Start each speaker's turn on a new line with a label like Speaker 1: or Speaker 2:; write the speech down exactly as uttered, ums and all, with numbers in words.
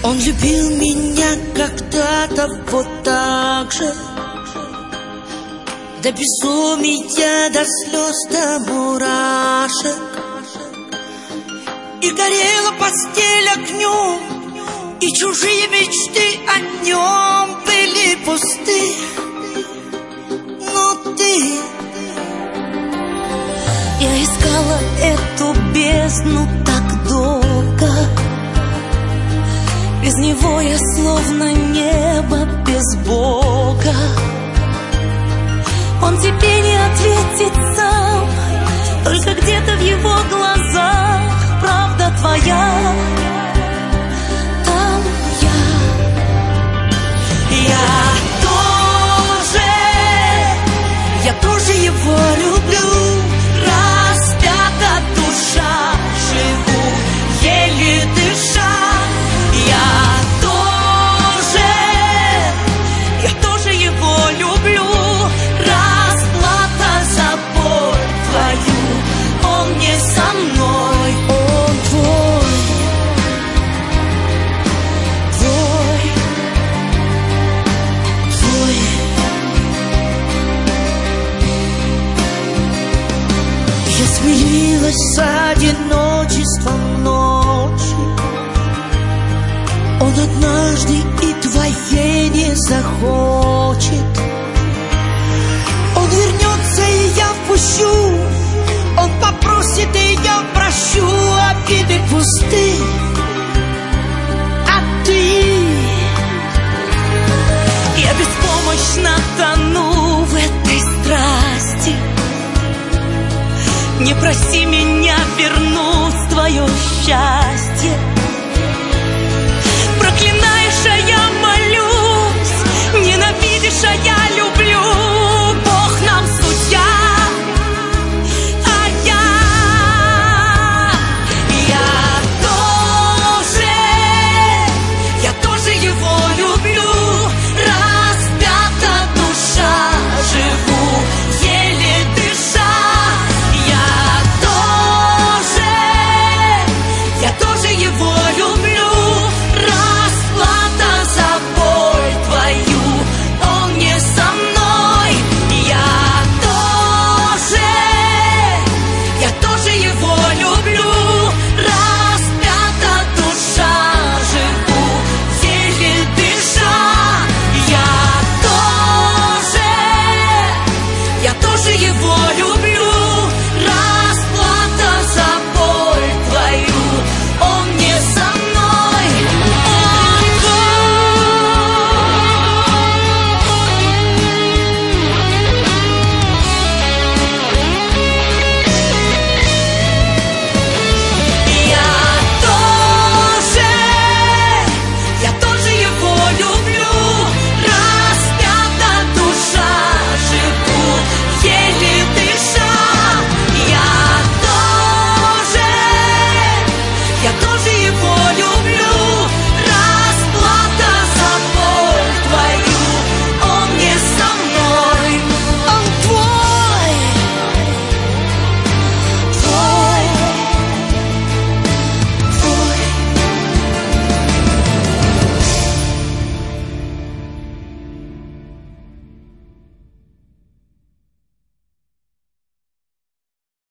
Speaker 1: Он любил меня когда-то вот так же, до безумия, до слез, до мурашек. И горела постель огнем, и чужие мечты о нем были пусты. Но ты...
Speaker 2: Я искала эту бездну так долго. Без него я словно небо без Бога. Он тебе не ответит сам, только где-то в его глазах правда твоя. Там я.
Speaker 1: Я тоже, я тоже его люблю. Распята душа, живу, еле дыша. Я тоже, я тоже его люблю. Расплата за боль твою, он не со мной, он твой, твой, твой. Я смирилась с одиночеством ночи. Он однажды и твоей не захочет. Он вернется, и я впущу. Он попросит, и я прощу. Обиды пусты, а ты...
Speaker 2: Я беспомощно тону в этой страсти. Не проси меня вернуть твое счастье.